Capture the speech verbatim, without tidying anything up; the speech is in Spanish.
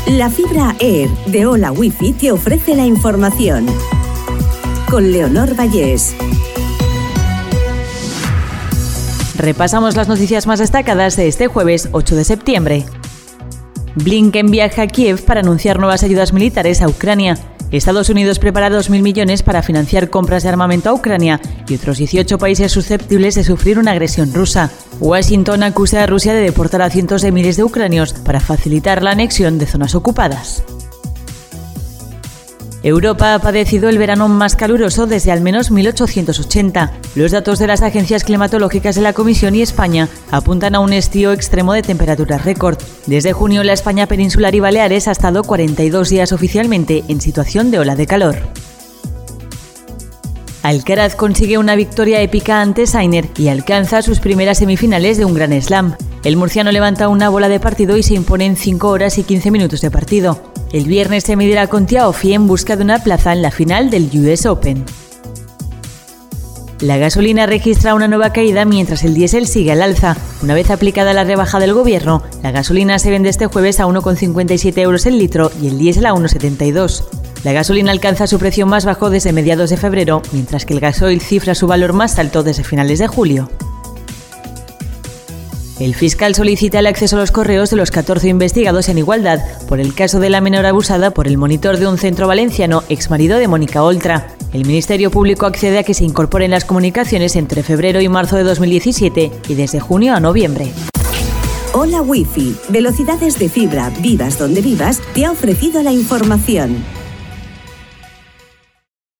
La fibra Air de Hola Wifi te ofrece la información. Con Leonor Vallés. Repasamos las noticias más destacadas de este jueves ocho de septiembre. Blinken viaja a Kiev para anunciar nuevas ayudas militares a Ucrania. Estados Unidos prepara dos mil millones para financiar compras de armamento a Ucrania y otros dieciocho países susceptibles de sufrir una agresión rusa. Washington acusa a Rusia de deportar a cientos de miles de ucranios para facilitar la anexión de zonas ocupadas. Europa ha padecido el verano más caluroso desde al menos mil ochocientos ochenta. Los datos de las agencias climatológicas de la Comisión y España apuntan a un estío extremo de temperaturas récord. Desde junio, la España peninsular y Baleares ha estado cuarenta y dos días oficialmente en situación de ola de calor. Alcaraz consigue una victoria épica ante Sinner y alcanza sus primeras semifinales de un Grand Slam. El murciano levanta una bola de partido y se impone en cinco horas y quince minutos de partido. El viernes se medirá con Tiaofi en busca de una plaza en la final del U S Open. La gasolina registra una nueva caída mientras el diésel sigue al alza. Una vez aplicada la rebaja del gobierno, la gasolina se vende este jueves a uno coma cincuenta y siete euros el litro y el diésel a uno coma setenta y dos. La gasolina alcanza su precio más bajo desde mediados de febrero, mientras que el gasoil cifra su valor más alto desde finales de julio. El fiscal solicita el acceso a los correos de los catorce investigados en igualdad por el caso de la menor abusada por el monitor de un centro valenciano, exmarido de Mónica Oltra. El Ministerio Público accede a que se incorporen las comunicaciones entre febrero y marzo de dos mil diecisiete y desde junio a noviembre. Hola Wifi, velocidades de fibra, vivas donde vivas, te ha ofrecido la información.